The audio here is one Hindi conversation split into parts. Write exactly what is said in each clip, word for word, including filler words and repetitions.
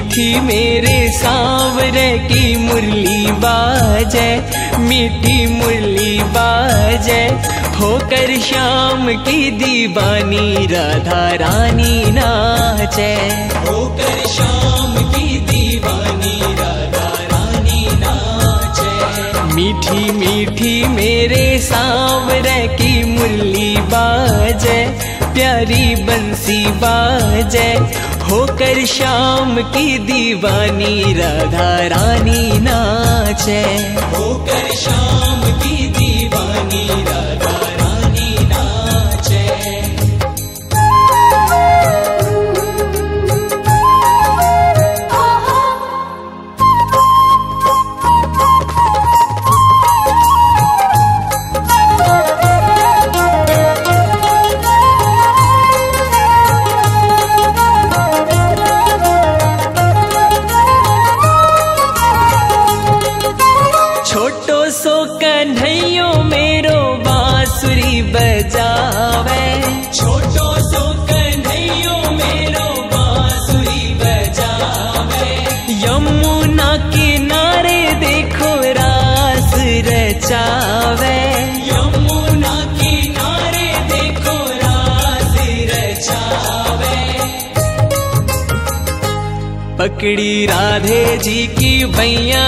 मीठी मेरे सांवरे की मुरली बाजे, मीठी मुरली बाजे, होकर श्याम की दीवानी राधा रानी नाचे, होकर श्याम की दीवानी राधा रानी नाचे। मीठी मीठी मेरे सांवरे की मुरली बाजे, प्यारी बंसी बाजे, होकर श्याम की दीवानी राधा रानी नाचे, होकर श्याम की दीवानी राधा रानी नाचे। छोटो सो कन्हैयो मेरो बांसुरी बजावे, छोटो सो कन्हैयो मेरो बांसुरी बजावे, यमुना किनारे देखो रास रचावे, यमुना किनारे देखो रास रचावे। पकड़ी राधे जी की भैया,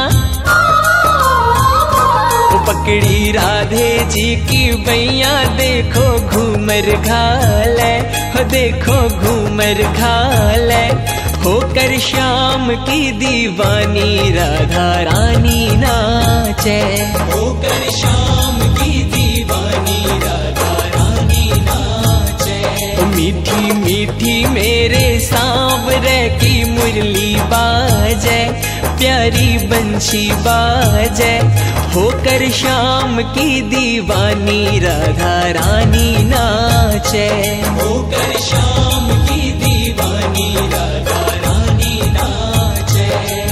पकड़ी राधे जी की भैया, देखो घूमर घाले, हो देखो घूमर घाले, होकर श्याम की दीवानी राधा रानी नाचे, होकर श्याम की दीवानी राधा रानी नाचे। मीठी मीठी मेरे सांवरे की मुरली बाजे, प्यारी बंशी बाजे, होकर श्याम की दीवानी राधा रानी नाचे, होकर श्याम की दीवानी राधा रानी नाचे।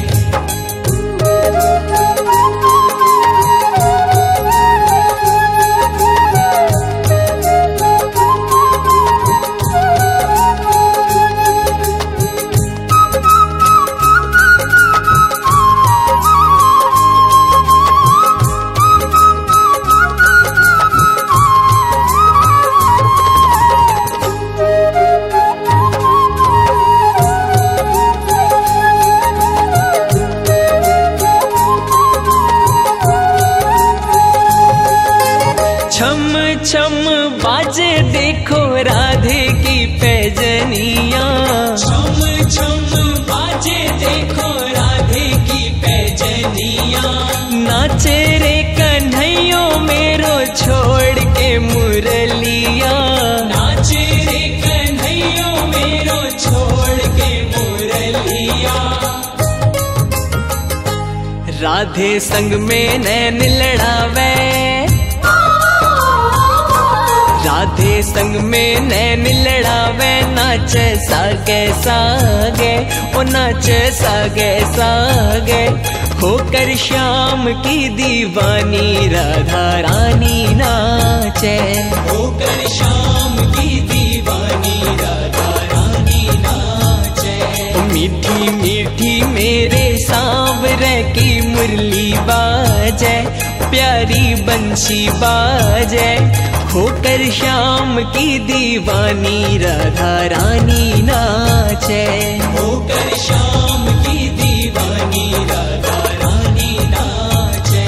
छम छम बाजे देखो राधे की पैजनिया, छम छम बाजे देखो राधे की पैजनिया, नाचे रे कन्हैयो मेरो छोड़ के मुरलिया, नाचे रे कन्हैयो मेरो छोड़ के मुरलिया। राधे संग में नैन लड़ावे, राधे संग में नैन लड़ावे, नाचे सागे सागे, ओ नाचे सागे सागे, होकर श्याम की दीवानी राधा रानी नाचे, होकर श्याम की दीवानी राधा रानी नाचे। मीठी मीठी मेरे सांवरे की मुरली बाजे, प्यारी बंशी बाजे, होकर श्याम की दीवानी राधा रानी नाचे, होकर श्याम की दीवानी राधा रानी नाचे।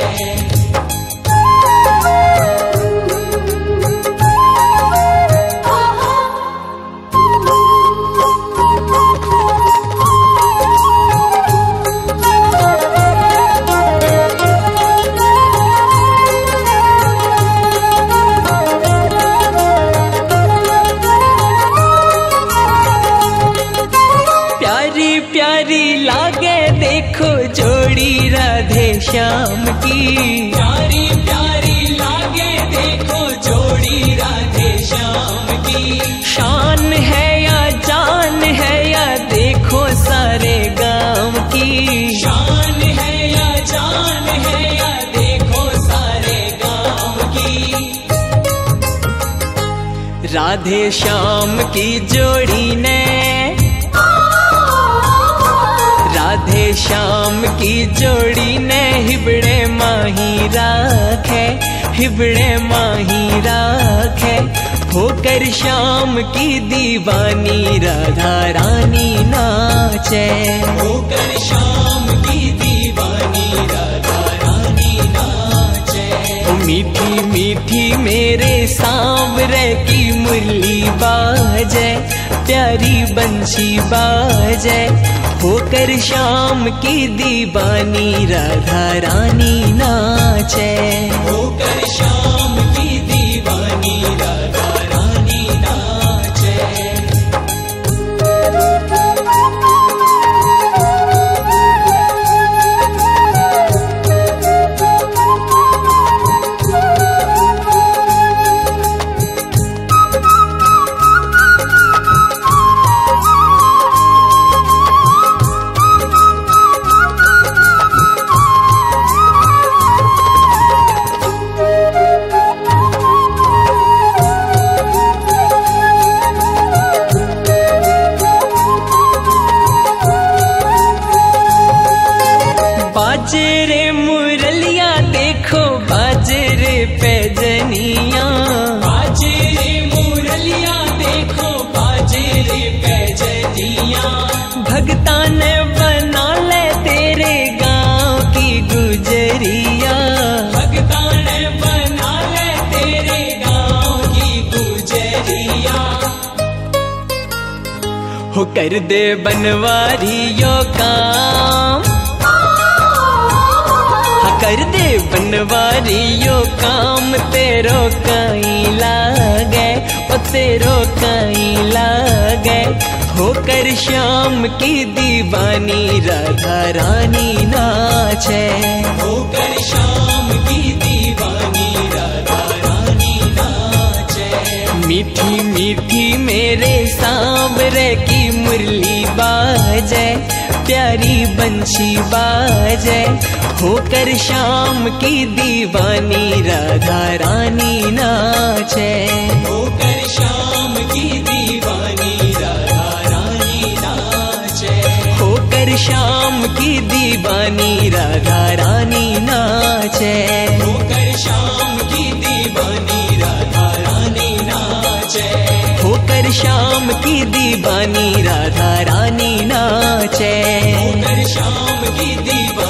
प्यारी लागे देखो जोड़ी राधे श्याम की, प्यारी प्यारी लागे देखो जोड़ी राधे श्याम की, शान है या जान है या देखो सारे गांव की, शान है या जान है या देखो सारे गांव की। राधे श्याम की जोड़ी ने श्याम की जोड़ी ने हिबड़े माही राखे, हिबड़े माही राखे। होकर श्याम की दीवानी राधा रानी नाचे, होकर श्याम की दीवानी राधा रानी नाचे। ओ मीठी मीठी मेरे सांवरे की मुरली बाजे, प्यारी बंशी बाजे। होकर श्याम की दीवानी राधा रानी नाचे, होकर श्याम की दीवानी राधा रानी नाचे। बाजरे मुरलिया देखो बाजरे पैजनिया, बाजरे मुरलिया देखो बाजरे पैजनिया। भगता ने बना ले तेरे गांव की गुजरिया, भगता ने बना ले तेरे गांव की गुजरिया। हो कर दे बनवारियों काम, कर दे बनवारियों काम। तेरो कहीं लागे, ओ तेरो कहीं लागे। होकर श्याम की दीवानी राधा रानी नाचे, होकर श्याम की दीवानी राधा रानी नाचे। मीठी मीठी मेरे सांवरे की मुरली बाजे, प्यारी बंशी बाजे। होकर श्याम की दीवानी राधा रानी नाचे, होकर श्याम की दीवानी राधा रानी नाचे। होकर श्याम की दीवानी राधा रानी नाचे, होकर श्याम की दीवानी राधा रानी नाचे। होकर श्याम की दीवानी राधा रानी नाचे, होकर श्याम की दीवानी